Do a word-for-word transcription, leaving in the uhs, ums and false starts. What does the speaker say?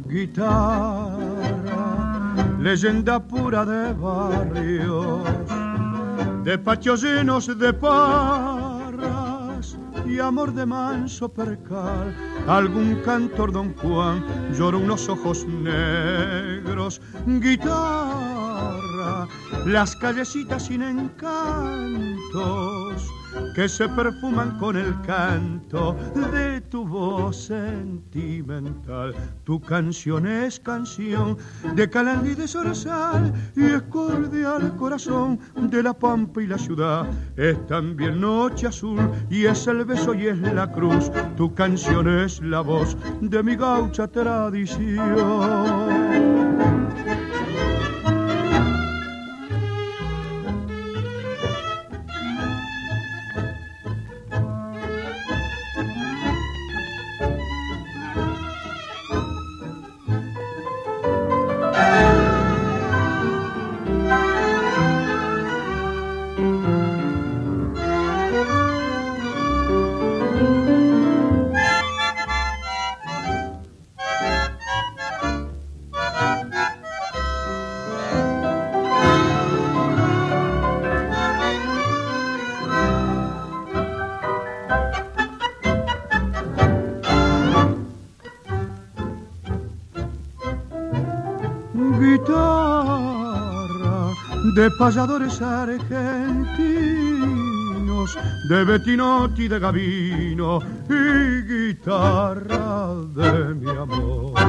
Guitarra, leyenda pura de barrios, de patios llenos de parras y amor de manso percal. Algún cantor don Juan llora unos ojos negros. Guitarra, las callecitas sin encantos que se perfuman con el canto de tu voz sentimental. Tu canción es canción de calandria y de zorzal y es cordial corazón de la pampa y la ciudad. Es también noche azul y es el beso y es la cruz. Tu canción es la voz de mi gaucha tradición. Guitarra de payadores argentinos, de Bettinotti, de Gavino y guitarra de mi amor.